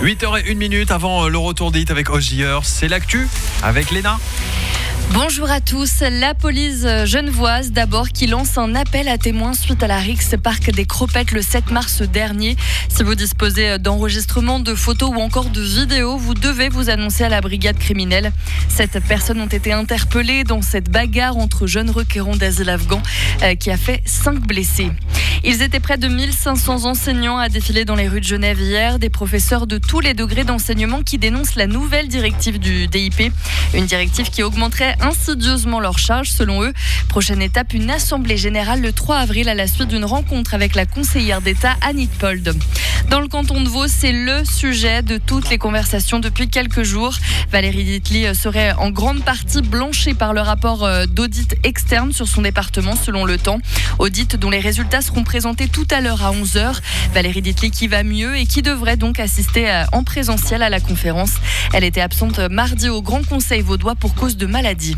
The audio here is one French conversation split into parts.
8h01 avant le retour d'Hit avec Ogier. C'est l'actu avec Léna. Bonjour à tous. La police genevoise d'abord qui lance un appel à témoins suite à la rixe Parc des Cropettes le 7 mars dernier. Si vous disposez d'enregistrements, de photos ou encore de vidéos, vous devez vous annoncer à la brigade criminelle. 7 personnes ont été interpellées dans cette bagarre entre jeunes requérants d'asile afghan qui a fait 5 blessés. Ils étaient près de 1500 enseignants à défiler dans les rues de Genève hier, des professeurs de tous les degrés d'enseignement qui dénoncent la nouvelle directive du DIP, une directive qui augmenterait insidieusement leurs charges selon eux. Prochaine étape, une assemblée générale le 3 avril à la suite d'une rencontre avec la conseillère d'État Annie Pold. Dans le canton de Vaud, c'est le sujet de toutes les conversations depuis quelques jours. Valérie Ditely serait en grande partie blanchie par le rapport d'audit externe sur son département selon Le Temps. Audit dont les résultats seront présentés tout à l'heure à 11h. Valérie Ditely qui va mieux et qui devrait donc assister en présentiel à la conférence. Elle était absente mardi au Grand Conseil vaudois pour cause de maladie.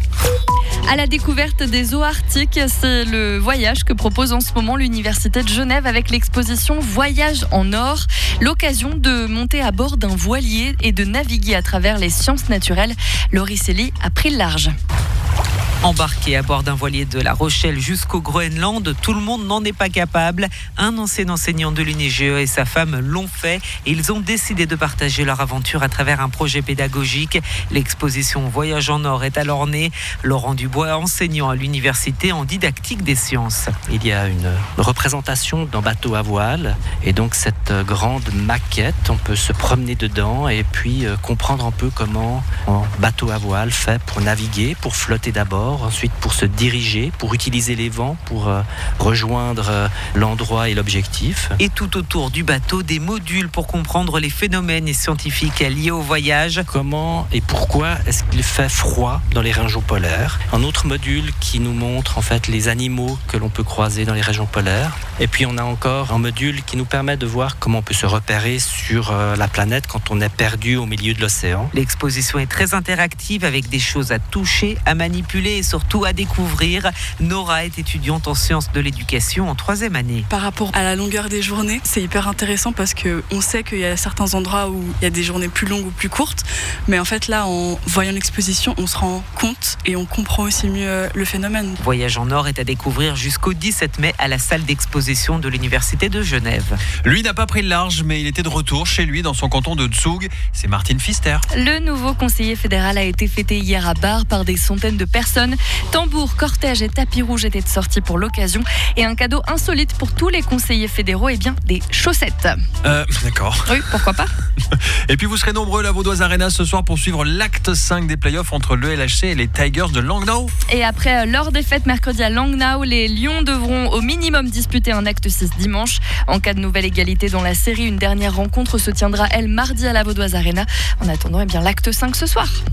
À la découverte des eaux arctiques, c'est le voyage que propose en ce moment l'Université de Genève avec l'exposition Voyage en or. L'occasion de monter à bord d'un voilier et de naviguer à travers les sciences naturelles. Laurie Célie a pris le large. Embarqué à bord d'un voilier de La Rochelle jusqu'au Groenland, tout le monde n'en est pas capable. Un ancien enseignant de l'UNIGE et sa femme l'ont fait et ils ont décidé de partager leur aventure à travers un projet pédagogique. L'exposition Voyage en or est alors née. Laurent Dubois, enseignant à l'université en didactique des sciences. Il y a une représentation d'un bateau à voile et donc cette grande maquette, on peut se promener dedans et puis comprendre un peu comment un bateau à voile fait pour naviguer, pour flotter d'abord, ensuite pour se diriger, pour utiliser les vents, pour rejoindre l'endroit et l'objectif. Et tout autour du bateau, des modules pour comprendre les phénomènes scientifiques liés au voyage. Comment et pourquoi est-ce qu'il fait froid dans les régions polaires? Un autre module qui nous montre en fait les animaux que l'on peut croiser dans les régions polaires. Et puis on a encore un module qui nous permet de voir comment on peut se repérer sur la planète quand on est perdu au milieu de l'océan. L'exposition est très interactive avec des choses à toucher, à manipuler et surtout à découvrir. Nora est étudiante en sciences de l'éducation en 3e année. Par rapport à la longueur des journées, c'est hyper intéressant parce qu'on sait qu'il y a certains endroits où il y a des journées plus longues ou plus courtes. Mais en fait là, en voyant l'exposition, on se rend compte et on comprend aussi mieux le phénomène. Voyage en or est à découvrir jusqu'au 17 mai à la salle d'exposition de l'Université de Genève. Lui n'a pas pris le large, mais il était de retour chez lui dans son canton de Zug. C'est Martine Pfister. Le nouveau conseiller fédéral a été fêté hier à Bar par des centaines de personnes. Tambours, cortège et tapis rouge étaient sortis pour l'occasion. Et un cadeau insolite pour tous les conseillers fédéraux, des chaussettes. D'accord. Oui, pourquoi pas. Et puis vous serez nombreux à la Vaudoise Arena ce soir pour suivre l'acte 5 des playoffs entre le LHC et les Tigers de Langnau. Et après leur défaite mercredi à Langnau, les Lions devront au minimum disputer un acte 6 dimanche. En cas de nouvelle égalité dans la série, une dernière rencontre se tiendra, elle, mardi à la Vaudoise Arena. En attendant, l'acte 5 ce soir.